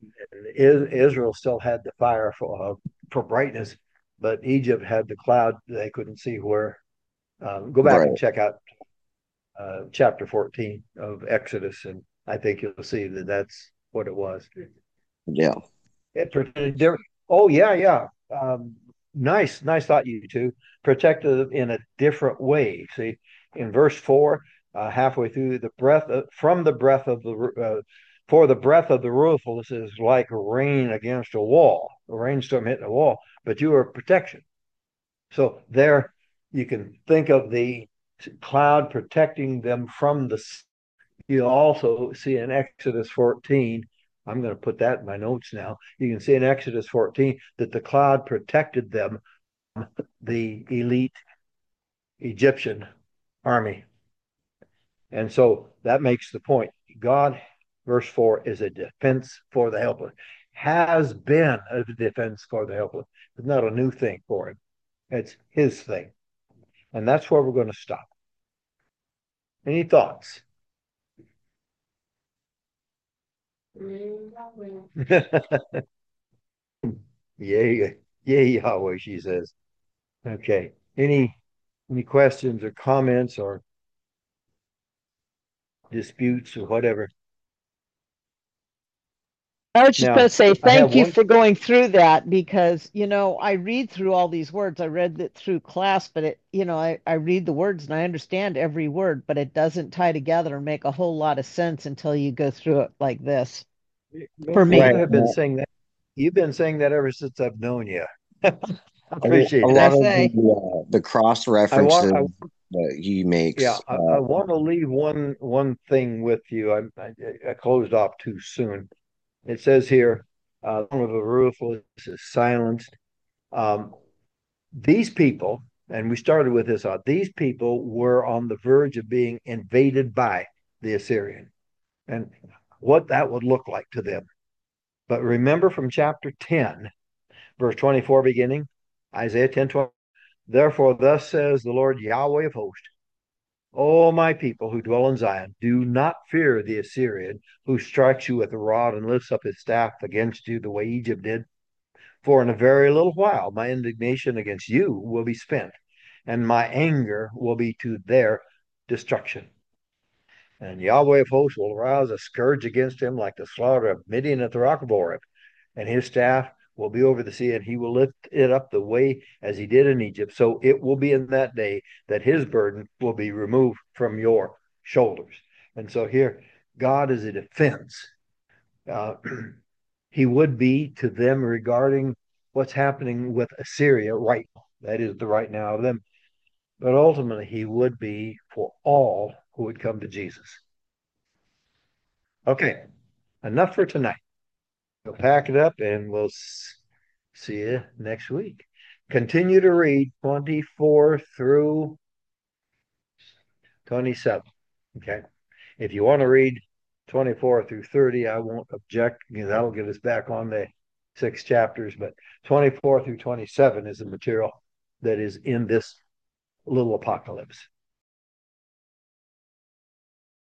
Israel still had the fire for brightness, but Egypt had the cloud. They couldn't see where. Go back and Right. check out chapter 14 of Exodus, and I think you'll see that that's what it was. Yeah. Oh yeah, yeah. Nice thought, you two. Protected them in a different way. See, in verse 4, halfway through, from the breath of the for the breath of the ruthless is like rain against a wall, a rainstorm hitting a wall, but you are protection. So there, you can think of the cloud protecting them from the. You also see in Exodus 14. I'm going to put that in my notes now. You can see in Exodus 14 that the cloud protected them, the elite Egyptian army. And so that makes the point. God, verse 4, is a defense for the helpless, has been a defense for the helpless. It's not a new thing for him, it's his thing. And that's where we're going to stop. Any thoughts? Yay, yay, Yahweh, she says. Okay. Any questions or comments or disputes or whatever? I was just Now, going to say I have thank you one. for going through that because, I read through all these words. I read it through class, but I read the words and I understand every word, but it doesn't tie together and make a whole lot of sense until you go through it like this for Mary, me. Right. you have been saying that. You've been saying that ever since I've known you. I A appreciate lot that. of say? the cross I want. references I that he Yeah, makes. I want to leave one thing with you. I closed off too soon. It says here, one of the ruthless is silenced. Um, these people, and we started with this, these people were on the verge of being invaded by the Assyrian and what that would look like to them. But remember from chapter 10, verse 24 beginning, Isaiah 10:12. Therefore, thus says the Lord Yahweh of hosts, O my people who dwell in Zion, do not fear the Assyrian who strikes you with a rod and lifts up his staff against you the way Egypt did. For in a very little while my indignation against you will be spent, and my anger will be to their destruction. And Yahweh of hosts will arouse a scourge against him like the slaughter of Midian at the rock of Oreb, and his staff will be over the sea, and he will lift it up the way as he did in Egypt. So it will be in that day that his burden will be removed from your shoulders. And so here, God is a defense. Uh, he would be to them regarding what's happening with Assyria right now. That is the right now of them. But ultimately, he would be for all who would come to Jesus. Okay, enough for tonight. We'll pack it up and we'll see you next week. Continue to read 24 through 27. Okay. If you want to read 24 through 30, I won't object because that'll get us back on the 6 chapters. But 24 through 27 is the material that is in this little apocalypse.